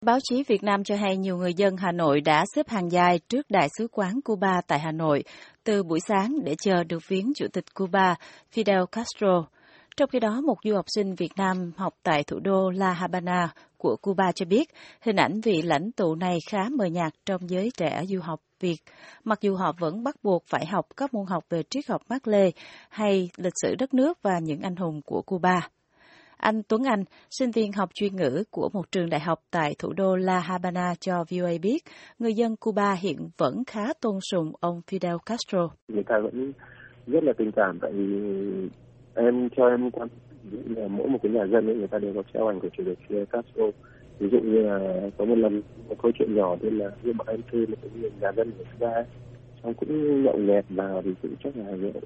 Báo chí Việt Nam cho hay nhiều người dân Hà Nội đã xếp hàng dài trước Đại sứ quán Cuba tại Hà Nội từ buổi sáng để chờ được viếng Chủ tịch Cuba Fidel Castro. Trong khi đó, một du học sinh Việt Nam học tại thủ đô La Habana của Cuba cho biết hình ảnh vị lãnh tụ này khá mờ nhạt trong giới trẻ du học Việt, mặc dù họ vẫn bắt buộc phải học các môn học về triết học Mác Lê hay lịch sử đất nước và những anh hùng của Cuba. Anh Tuấn Anh, sinh viên học chuyên ngữ của một trường đại học tại thủ đô La Habana cho VOA biết, người dân Cuba hiện vẫn khá tôn sùng ông Fidel Castro. Người ta vẫn rất là tình cảm, tại vì theo em quan là mỗi một cái nhà dân ấy, người ta đều có treo ảnh của chủ tịch Fidel Castro. Ví dụ như là có một lần một câu chuyện nhỏ tức là như bọn em thuê một cái nhà dân ở Cuba ấy, xong cũng nhậu nhẹt vào thì cũng chắc là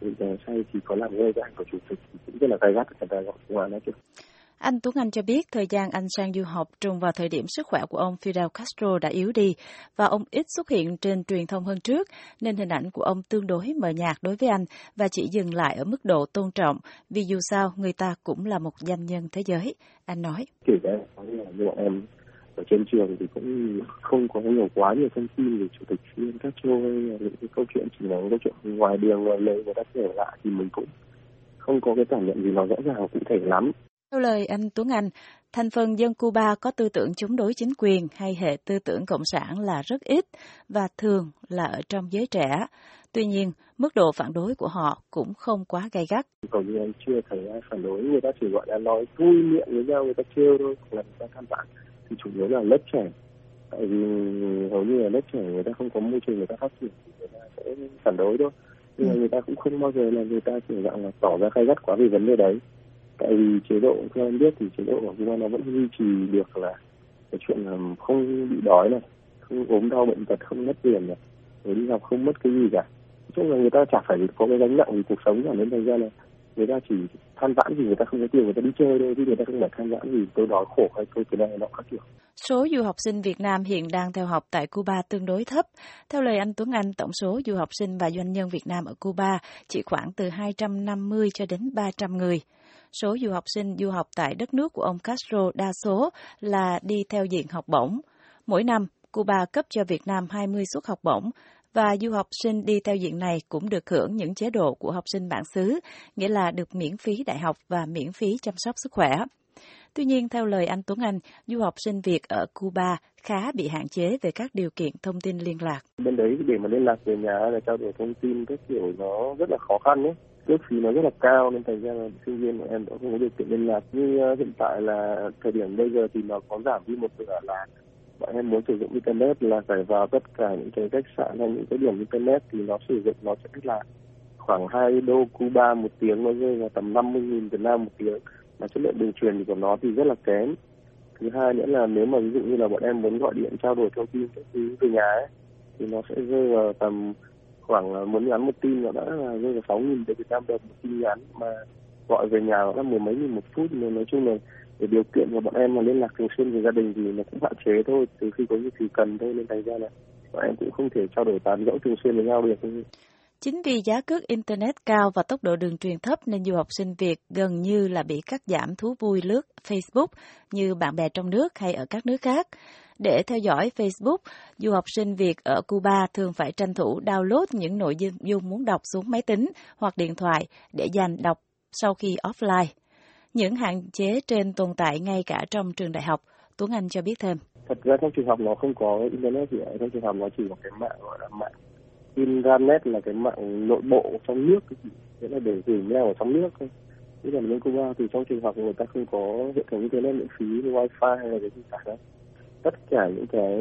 say thì có làm rơi cái ảnh của chủ tịch thì cũng rất là gay gắt người ta gọi ngoài nói chuyện. Anh Tuấn Anh cho biết thời gian anh sang du học trùng vào thời điểm sức khỏe của ông Fidel Castro đã yếu đi và ông ít xuất hiện trên truyền thông hơn trước, nên hình ảnh của ông tương đối mờ nhạt đối với anh và chỉ dừng lại ở mức độ tôn trọng, vì dù sao người ta cũng là một danh nhân thế giới. Anh nói. Kể cả như bọn em ở trên trường thì cũng không có quá nhiều thông tin về Chủ tịch Fidel Castro hay là những cái câu chuyện, chỉ là câu chuyện ngoài đường ngoài lề người ta kể lại thì mình cũng không có cái cảm nhận gì nó rõ ràng cụ thể lắm. Theo lời anh Tuấn Anh, thành phần dân Cuba có tư tưởng chống đối chính quyền hay hệ tư tưởng cộng sản là rất ít và thường là ở trong giới trẻ. Tuy nhiên, mức độ phản đối của họ cũng không quá gay gắt. Hầu như em chưa thấy ai phản đối, người ta chỉ gọi là nói vui miệng với nhau, người ta trêu thôi, là người ta than vãn. Thì chủ yếu là lớp trẻ, tại vì hầu như là lớp trẻ người ta không có môi trường người ta phát triển thì người ta sẽ phản đối thôi. Nhưng mà người ta cũng không bao giờ là người ta chỉ dạng là tỏ ra gay gắt quá về vấn đề đấy. Tại vì chế độ, theo em biết thì chế độ của Cuba nó vẫn duy trì được là cái chuyện là không bị đói này, không ốm đau bệnh tật, không mất tiền này, rồi đi học không mất cái gì cả. Nói chung là người ta chả phải có cái gánh nặng vì cuộc sống cả, nên thành ra là người ta chỉ than vãn vì người ta không có tiền người ta đi chơi thôi, chứ người ta không phải than vãn vì tôi đói khổ hay tôi cái này nọ các kiểu. Số du học sinh Việt Nam hiện đang theo học tại Cuba tương đối thấp. Theo lời anh Tuấn Anh, tổng số du học sinh và doanh nhân Việt Nam ở Cuba chỉ khoảng từ 250 cho đến 300 người. Số du học sinh du học tại đất nước của ông Castro đa số là đi theo diện học bổng. Mỗi năm, Cuba cấp cho Việt Nam 20 suất học bổng, và du học sinh đi theo diện này cũng được hưởng những chế độ của học sinh bản xứ, nghĩa là được miễn phí đại học và miễn phí chăm sóc sức khỏe. Tuy nhiên, theo lời anh Tuấn Anh, du học sinh Việt ở Cuba khá bị hạn chế về các điều kiện thông tin liên lạc. Bên đấy để mà liên lạc về nhà là trao đổi thông tin các kiểu nó rất là khó khăn ấy. Cước phí nó rất là cao nên thành ra là sinh viên của em đã không có điều kiện liên lạc. Như hiện tại là thời điểm bây giờ thì nó có giảm đi một nửa là bọn em muốn sử dụng internet là phải vào tất cả những cái khách sạn hay những cái điểm internet thì nó sử dụng nó sẽ là khoảng 2 đô Cuba một tiếng, nó rơi vào tầm 50.000 Việt Nam một tiếng. Mà chất lượng đường truyền của nó thì rất là kém. Thứ hai nữa là nếu mà ví dụ như là bọn em muốn gọi điện trao đổi thông tin các thứ về nhà ấy, thì nó sẽ rơi vào tầm khoảng muốn nhắn một tin nó đã là rơi vào 6.000 Việt Nam đồng một tin nhắn, mà gọi về nhà nó là 10 mấy nghìn một phút. Nên nói chung là để điều kiện của bọn em mà liên lạc thường xuyên với gia đình thì nó cũng hạn chế thôi, từ khi có gì thì cần thôi, nên thành ra là bọn em cũng không thể trao đổi tán gẫu thường xuyên với nhau được. Chính vì giá cước Internet cao và tốc độ đường truyền thấp nên du học sinh Việt gần như là bị cắt giảm thú vui lướt Facebook như bạn bè trong nước hay ở các nước khác. Để theo dõi Facebook, du học sinh Việt ở Cuba thường phải tranh thủ download những nội dung muốn đọc xuống máy tính hoặc điện thoại để dành đọc sau khi offline. Những hạn chế trên tồn tại ngay cả trong trường đại học, Tuấn Anh cho biết thêm. Thật ra trong trường học nó không có Internet gì, trong trường học nó chỉ có cái mạng gọi là mạng Intranet, là cái mạng nội bộ trong nước, nghĩa là để gửi mail ở trong nước thôi. Chứ còn bên Cuba thì trong trường học người ta không có hệ thống Internet miễn phí như wifi hay là cái gì cả đó. Tất cả những cái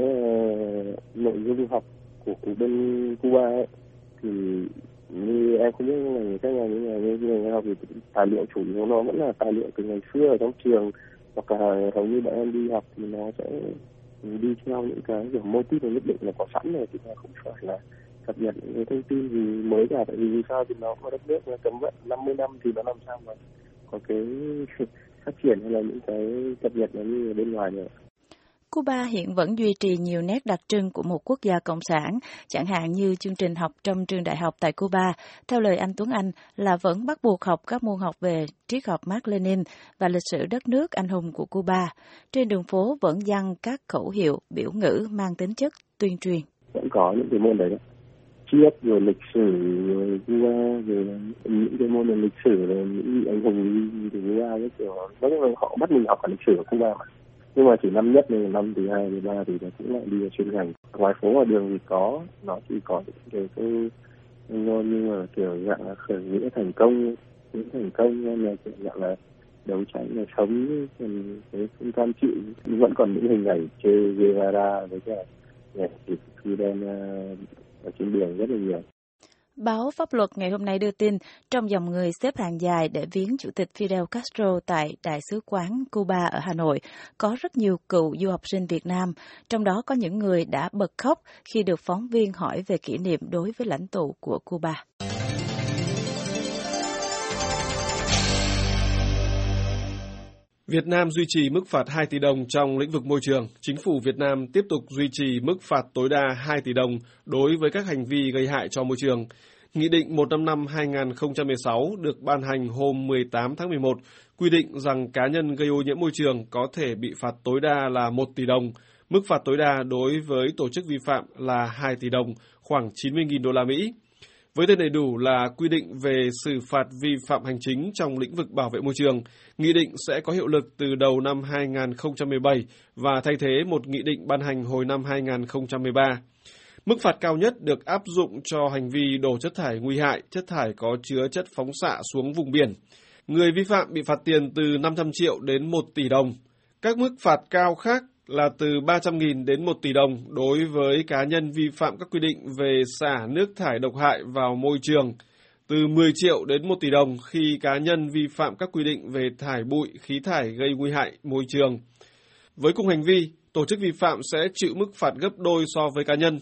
nội dung học của bên Cuba ấy, thì như em không biết là các nhà như người học thì tài liệu chủ yếu nó vẫn là tài liệu từ ngày xưa ở trong trường, hoặc là hầu như bọn em đi học thì nó sẽ đi theo những cái kiểu mô típ nhất định là có sẵn rồi, thì nó không phải là cập nhật những cái thông tin gì mới cả. Tại vì dù sao thì nó có đất nước cấm vận 50 năm thì nó làm sao mà có cái phát triển hay là những cái cập nhật nó như ở bên ngoài nữa. Cuba hiện vẫn duy trì nhiều nét đặc trưng của một quốc gia cộng sản, chẳng hạn như chương trình học trong trường đại học tại Cuba, theo lời anh Tuấn Anh, là vẫn bắt buộc học các môn học về triết học Mác Lênin và lịch sử đất nước anh hùng của Cuba. Trên đường phố vẫn giăng các khẩu hiệu, biểu ngữ mang tính chất tuyên truyền. Vẫn có những cái môn đấy. Triết rồi lịch sử rồi Cuba rồi những cái môn về lịch sử rồi những anh hùng từ Cuba cái kiểu họ bắt mình học cả lịch sử của Cuba mà. Nhưng mà chỉ năm nhất nên năm thứ 2, thứ 3 thì nó cũng lại đi vào chuyên ngành. Ngoài phố ngoài đường thì có, nó chỉ có những cái ngôn nhưng mà kiểu dạng là khởi nghĩa thành công nên là kiểu dạng là đấu tranh là sống cái không cam chịu. Vẫn còn những hình ảnh Che Guevara với cả Fidel ở trên đường rất là nhiều. Báo Pháp luật ngày hôm nay đưa tin, trong dòng người xếp hàng dài để viếng Chủ tịch Fidel Castro tại Đại sứ quán Cuba ở Hà Nội, có rất nhiều cựu du học sinh Việt Nam, trong đó có những người đã bật khóc khi được phóng viên hỏi về kỷ niệm đối với lãnh tụ của Cuba. Việt Nam duy trì mức phạt 2 tỷ đồng trong lĩnh vực môi trường. Chính phủ Việt Nam tiếp tục duy trì mức phạt tối đa 2 tỷ đồng đối với các hành vi gây hại cho môi trường. Nghị định 155/2016 được ban hành hôm 18 tháng 11 quy định rằng cá nhân gây ô nhiễm môi trường có thể bị phạt tối đa là 1 tỷ đồng. Mức phạt tối đa đối với tổ chức vi phạm là 2 tỷ đồng, khoảng 90.000 đô la Mỹ. Với tên đầy đủ là quy định về xử phạt vi phạm hành chính trong lĩnh vực bảo vệ môi trường, nghị định sẽ có hiệu lực từ đầu năm 2017 và thay thế một nghị định ban hành hồi năm 2013. Mức phạt cao nhất được áp dụng cho hành vi đổ chất thải nguy hại, chất thải có chứa chất phóng xạ xuống vùng biển. Người vi phạm bị phạt tiền từ 500 triệu đến 1 tỷ đồng. Các mức phạt cao khác là từ 300.000 đến 1 tỷ đồng đối với cá nhân vi phạm các quy định về xả nước thải độc hại vào môi trường, từ 10 triệu đến 1 tỷ đồng khi cá nhân vi phạm các quy định về thải bụi, khí thải gây nguy hại môi trường. Với cùng hành vi, tổ chức vi phạm sẽ chịu mức phạt gấp đôi so với cá nhân.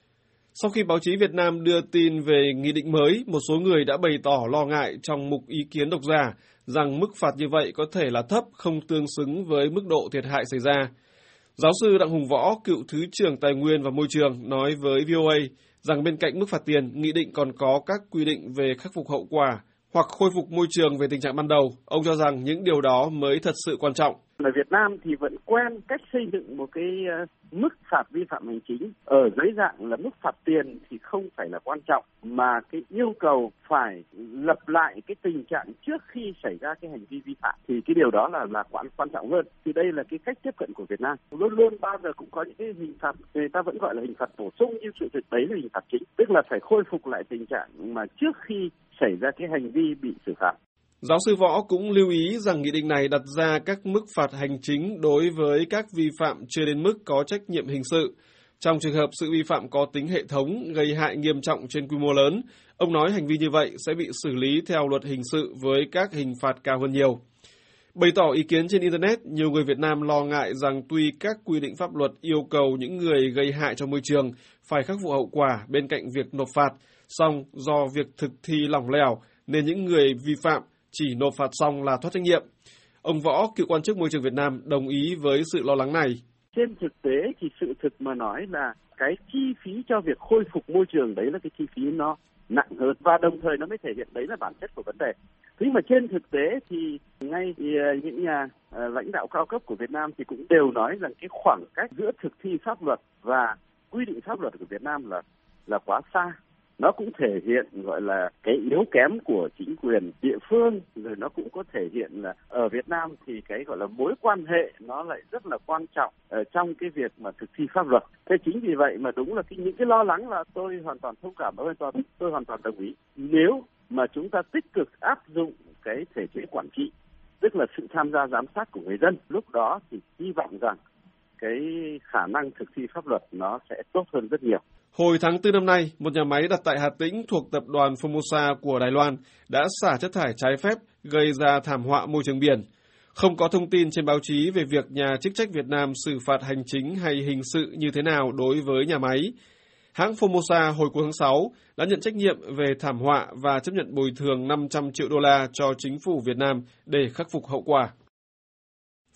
Sau khi báo chí Việt Nam đưa tin về nghị định mới, một số người đã bày tỏ lo ngại trong mục ý kiến độc giả rằng mức phạt như vậy có thể là thấp, không tương xứng với mức độ thiệt hại xảy ra. Giáo sư Đặng Hùng Võ, cựu Thứ trưởng Tài nguyên và Môi trường, nói với VOA rằng bên cạnh mức phạt tiền, nghị định còn có các quy định về khắc phục hậu quả hoặc khôi phục môi trường về tình trạng ban đầu. Ông cho rằng những điều đó mới thật sự quan trọng. Ở Việt Nam thì vẫn quen cách xây dựng một cái mức phạt vi phạm hành chính ở dưới dạng là mức phạt tiền thì không phải là quan trọng, mà cái yêu cầu phải lập lại cái tình trạng trước khi xảy ra cái hành vi vi phạm thì cái điều đó là quan trọng hơn. Thì đây là cái cách tiếp cận của Việt Nam. Luôn luôn bao giờ cũng có những cái hình phạt người ta vẫn gọi là hình phạt bổ sung, nhưng sự thực đấy là hình phạt chính, tức là phải khôi phục lại tình trạng mà trước khi xảy ra cái hành vi bị xử phạt. Giáo sư Võ cũng lưu ý rằng nghị định này đặt ra các mức phạt hành chính đối với các vi phạm chưa đến mức có trách nhiệm hình sự. Trong trường hợp sự vi phạm có tính hệ thống, gây hại nghiêm trọng trên quy mô lớn, ông nói hành vi như vậy sẽ bị xử lý theo luật hình sự với các hình phạt cao hơn nhiều. Bày tỏ ý kiến trên Internet, nhiều người Việt Nam lo ngại rằng tuy các quy định pháp luật yêu cầu những người gây hại cho môi trường phải khắc phục hậu quả bên cạnh việc nộp phạt, song do việc thực thi lỏng lẻo nên những người vi phạm chỉ nộp phạt xong là thoát trách nhiệm. Ông Võ, cựu quan chức môi trường Việt Nam, đồng ý với sự lo lắng này. Trên thực tế thì sự thực mà nói là cái chi phí cho việc khôi phục môi trường đấy là cái chi phí nó nặng hơn và đồng thời nó mới thể hiện đấy là bản chất của vấn đề. Thế mà trên thực tế thì ngay những nhà lãnh đạo cao cấp của Việt Nam thì cũng đều nói rằng cái khoảng cách giữa thực thi pháp luật và quy định pháp luật của Việt Nam là quá xa. Nó cũng thể hiện gọi là cái yếu kém của chính quyền địa phương, rồi nó cũng có thể hiện là ở Việt Nam thì cái gọi là mối quan hệ nó lại rất là quan trọng trong cái việc mà thực thi pháp luật. Thế chính vì vậy mà đúng là những cái lo lắng là tôi hoàn toàn thông cảm và tôi hoàn toàn đồng ý. Nếu mà chúng ta tích cực áp dụng cái thể chế quản trị, tức là sự tham gia giám sát của người dân, lúc đó thì hy vọng rằng cái khả năng thực thi pháp luật nó sẽ tốt hơn rất nhiều. Hồi tháng 4 năm nay, một nhà máy đặt tại Hà Tĩnh thuộc tập đoàn Formosa của Đài Loan đã xả chất thải trái phép gây ra thảm họa môi trường biển. Không có thông tin trên báo chí về việc nhà chức trách Việt Nam xử phạt hành chính hay hình sự như thế nào đối với nhà máy. Hãng Formosa hồi cuối tháng 6 đã nhận trách nhiệm về thảm họa và chấp nhận bồi thường 500 triệu đô la cho chính phủ Việt Nam để khắc phục hậu quả.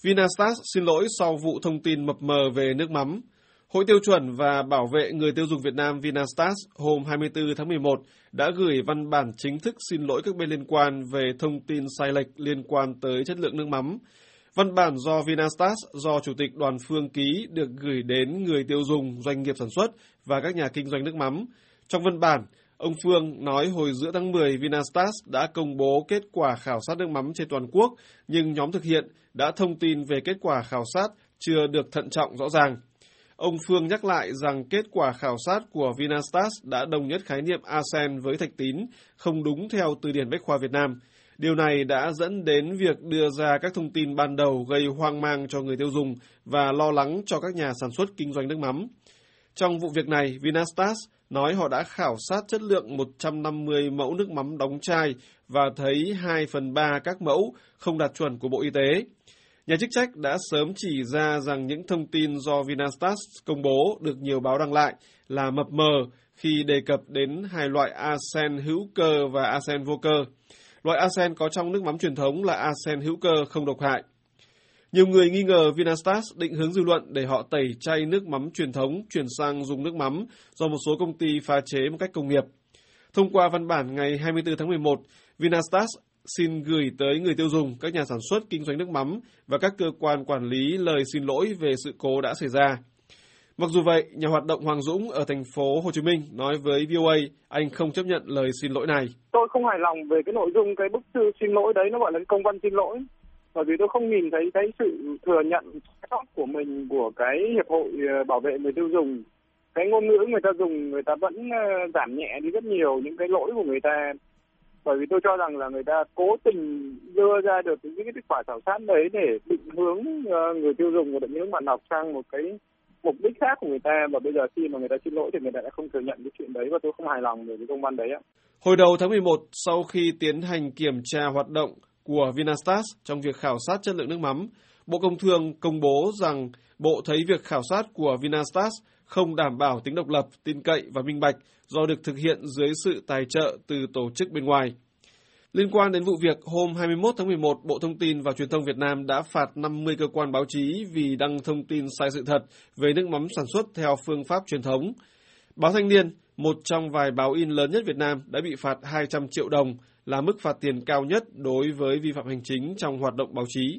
Vinastat xin lỗi sau vụ thông tin mập mờ về nước mắm. Hội Tiêu chuẩn và Bảo vệ người tiêu dùng Việt Nam Vinastat hôm 24 tháng 11 đã gửi văn bản chính thức xin lỗi các bên liên quan về thông tin sai lệch liên quan tới chất lượng nước mắm. Văn bản do Vinastat do Chủ tịch Đoàn Phương ký được gửi đến người tiêu dùng, doanh nghiệp sản xuất và các nhà kinh doanh nước mắm. Trong văn bản, ông Phương nói hồi giữa tháng 10, Vinastat đã công bố kết quả khảo sát nước mắm trên toàn quốc, nhưng nhóm thực hiện đã thông tin về kết quả khảo sát chưa được thận trọng rõ ràng. Ông Phương nhắc lại rằng kết quả khảo sát của Vinastat đã đồng nhất khái niệm arsen với thạch tín, không đúng theo từ điển Bách khoa Việt Nam. Điều này đã dẫn đến việc đưa ra các thông tin ban đầu gây hoang mang cho người tiêu dùng và lo lắng cho các nhà sản xuất kinh doanh nước mắm. Trong vụ việc này, Vinastat nói họ đã khảo sát chất lượng 150 mẫu nước mắm đóng chai và thấy 2/3 các mẫu không đạt chuẩn của Bộ Y tế. Nhà chức trách đã sớm chỉ ra rằng những thông tin do Vinastat công bố được nhiều báo đăng lại là mập mờ khi đề cập đến hai loại arsen hữu cơ và arsen vô cơ. Loại arsen có trong nước mắm truyền thống là arsen hữu cơ không độc hại. Nhiều người nghi ngờ Vinastat định hướng dư luận để họ tẩy chay nước mắm truyền thống chuyển sang dùng nước mắm do một số công ty pha chế một cách công nghiệp. Thông qua văn bản ngày 24 tháng 11, Vinastat xin gửi tới người tiêu dùng, các nhà sản xuất kinh doanh nước mắm và các cơ quan quản lý lời xin lỗi về sự cố đã xảy ra. Mặc dù vậy, nhà hoạt động Hoàng Dũng ở thành phố Hồ Chí Minh nói với VOA anh không chấp nhận lời xin lỗi này. Tôi không hài lòng về cái nội dung cái bức thư xin lỗi đấy, nó gọi là công văn xin lỗi. Bởi vì tôi không nhìn thấy cái sự thừa nhận của mình của cái Hiệp hội Bảo vệ người tiêu dùng. Cái ngôn ngữ người ta dùng, người ta vẫn giảm nhẹ đi rất nhiều những cái lỗi của người ta. Bởi vì tôi cho rằng là người ta cố tình đưa ra được những cái kết quả khảo sát đấy để định hướng người tiêu dùng và định hướng bạn đọc sang một cái mục đích khác của người ta, và bây giờ khi mà người ta xin lỗi thì người ta đã không thừa nhận cái chuyện đấy, và tôi không hài lòng về cái công văn đấy ạ. Hồi đầu tháng 11, sau khi tiến hành kiểm tra hoạt động của Vinastat trong việc khảo sát chất lượng nước mắm, Bộ Công Thương công bố rằng Bộ thấy việc khảo sát của Vinastat không đảm bảo tính độc lập, tin cậy và minh bạch do được thực hiện dưới sự tài trợ từ tổ chức bên ngoài. Liên quan đến vụ việc, hôm 21 tháng 11, Bộ Thông tin và Truyền thông Việt Nam đã phạt 50 cơ quan báo chí vì đăng thông tin sai sự thật về nước mắm sản xuất theo phương pháp truyền thống. Báo Thanh niên, một trong vài báo in lớn nhất Việt Nam, đã bị phạt 200 triệu đồng, là mức phạt tiền cao nhất đối với vi phạm hành chính trong hoạt động báo chí.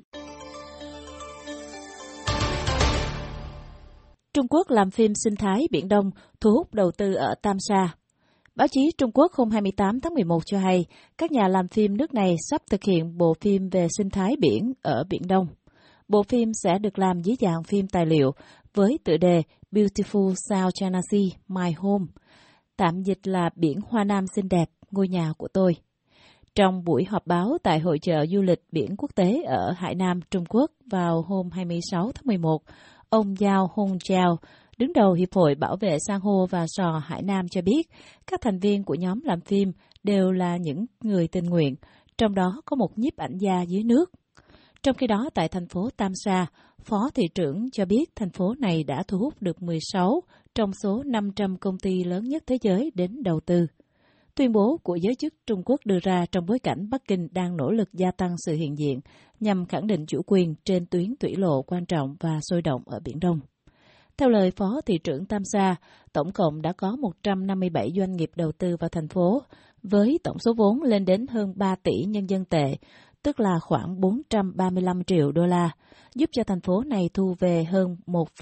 Trung Quốc làm phim sinh thái Biển Đông thu hút đầu tư ở Tam Sa. Báo chí Trung Quốc hôm 28 tháng 11 cho hay, các nhà làm phim nước này sắp thực hiện bộ phim về sinh thái biển ở Biển Đông. Bộ phim sẽ được làm dưới dạng phim tài liệu với tựa đề Beautiful South China Sea, My Home, tạm dịch là Biển Hoa Nam xinh đẹp, ngôi nhà của tôi. Trong buổi họp báo tại Hội chợ du lịch biển quốc tế ở Hải Nam, Trung Quốc vào hôm 26 tháng 11, ông Zhao Hongjiao, đứng đầu Hiệp hội Bảo vệ San hô và Sò Hải Nam cho biết, các thành viên của nhóm làm phim đều là những người tình nguyện, trong đó có một nhiếp ảnh gia dưới nước. Trong khi đó, tại thành phố Tam Sa, Phó thị trưởng cho biết thành phố này đã thu hút được 16 trong số 500 công ty lớn nhất thế giới đến đầu tư. Tuyên bố của giới chức Trung Quốc đưa ra trong bối cảnh Bắc Kinh đang nỗ lực gia tăng sự hiện diện nhằm khẳng định chủ quyền trên tuyến thủy lộ quan trọng và sôi động ở Biển Đông. Theo lời Phó thị trưởng Tam Sa, tổng cộng đã có 157 doanh nghiệp đầu tư vào thành phố, với tổng số vốn lên đến hơn 3 tỷ nhân dân tệ, tức là khoảng 435 triệu đô la, giúp cho thành phố này thu về hơn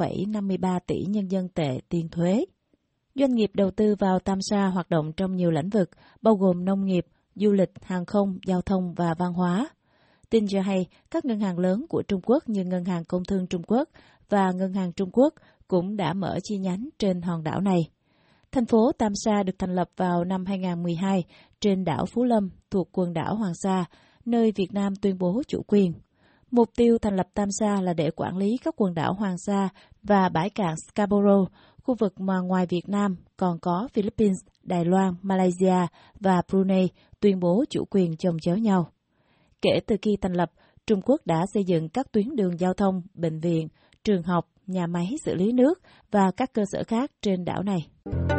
1,53 tỷ nhân dân tệ tiền thuế. Doanh nghiệp đầu tư vào Tam Sa hoạt động trong nhiều lĩnh vực, bao gồm nông nghiệp, du lịch, hàng không, giao thông và văn hóa. Tin cho hay, các ngân hàng lớn của Trung Quốc như Ngân hàng Công thương Trung Quốc và Ngân hàng Trung Quốc cũng đã mở chi nhánh trên hòn đảo này. Thành phố Tam Sa được thành lập vào năm 2012 trên đảo Phú Lâm thuộc quần đảo Hoàng Sa, nơi Việt Nam tuyên bố chủ quyền. Mục tiêu thành lập Tam Sa là để quản lý các quần đảo Hoàng Sa và bãi cạn Scarborough, khu vực mà ngoài Việt Nam còn có Philippines, Đài Loan, Malaysia và Brunei tuyên bố chủ quyền chồng chéo nhau. Kể từ khi thành lập, Trung Quốc đã xây dựng các tuyến đường giao thông, bệnh viện, trường học, nhà máy xử lý nước và các cơ sở khác trên đảo này.